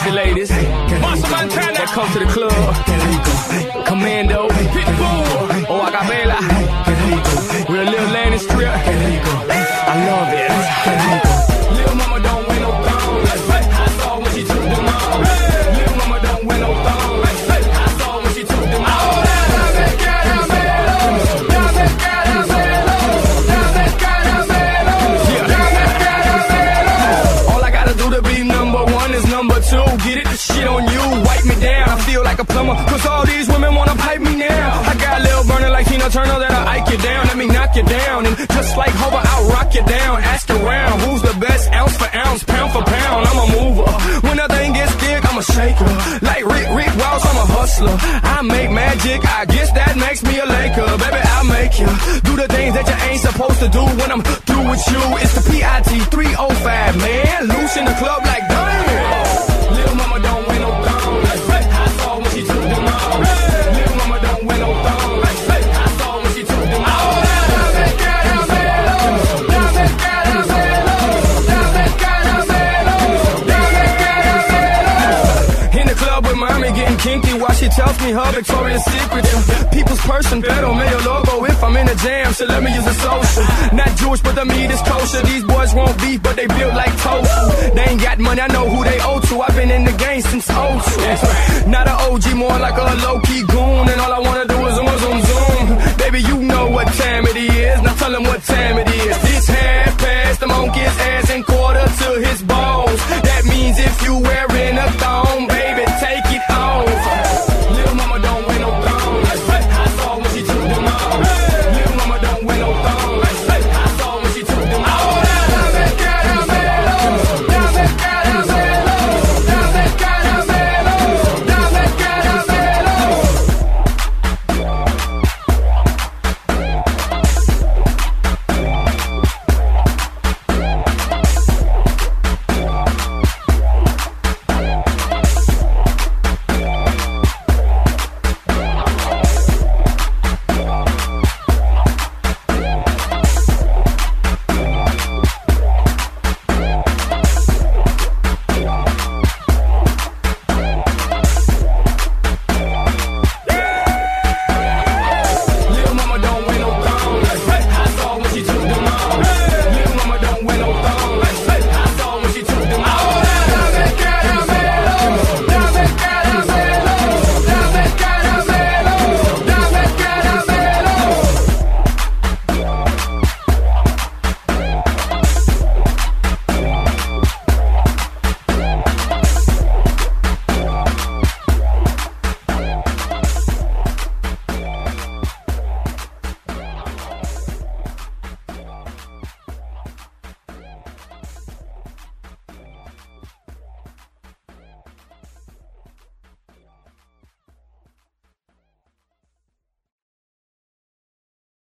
sexy ladies. Monster Montana, that come to the club. Commando, Pitbull, oh Acapella, with a little landing strip. I love it. Little mama don't wear no thong. I saw when she took them off. Little mama don't wear no thong. I saw when she took them off. Get it, the shit on you, wipe me down. I feel like a plumber, cause all these women wanna pipe me now. I got a little burner like Tina Turner that'll Ike you down. Let me knock you down, and just like Hover, I'll rock you down. Ask around, who's the best ounce for ounce, pound for pound. I'm a mover, when a thing gets thick, I'm a shaker. Like Rick Ross, I'm a hustler. I make magic, I guess that makes me a Laker. Baby, I'll make you do the things that you ain't supposed to do when I'm through with you. It's the PIT 305, man. Loose in the club like diamond. Little mama don't wear no thong. I saw when she took them off. Little mama don't wear no thong. I saw when she took them off. In the club with mommy getting kinky while she tells me her Victoria's Secret. People's person, pedal, mail logo. If I'm in a jam, so let me use a social. Not Jewish, but the meat is kosher. These boys won't beef, but they built like tofu. They ain't got money, I know who they owe to. I've been in the game since '02. Not an OG, more like a low-key goon. And all I wanna do is zoom. Baby, you know what time it is. Now tell them what time it is. It's half past